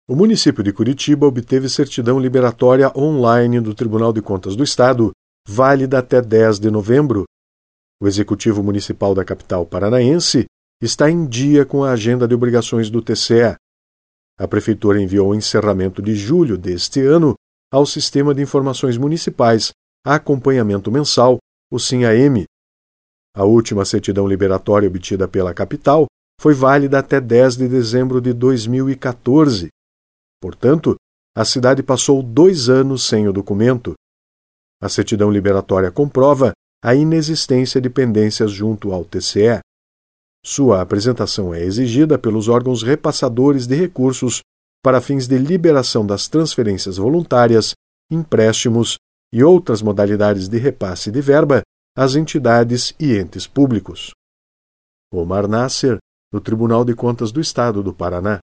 O município de Curitiba obteve certidão liberatória online do Tribunal de Contas do Estado, válida até 10 de novembro. O Executivo Municipal da capital paranaense está em dia com a agenda de obrigações do TCE. A Prefeitura enviou o encerramento de julho deste ano ao Sistema de Informações Municipais Acompanhamento Mensal, o SIM-AM. A última certidão liberatória obtida pela capital foi válida até 10 de dezembro de 2014. Portanto, a cidade passou 2 anos sem o documento. A certidão liberatória comprova a inexistência de pendências junto ao TCE. Sua apresentação é exigida pelos órgãos repassadores de recursos para fins de liberação das transferências voluntárias, empréstimos e outras modalidades de repasse de verba às entidades e entes públicos. Omar Nasser, do Tribunal de Contas do Estado do Paraná.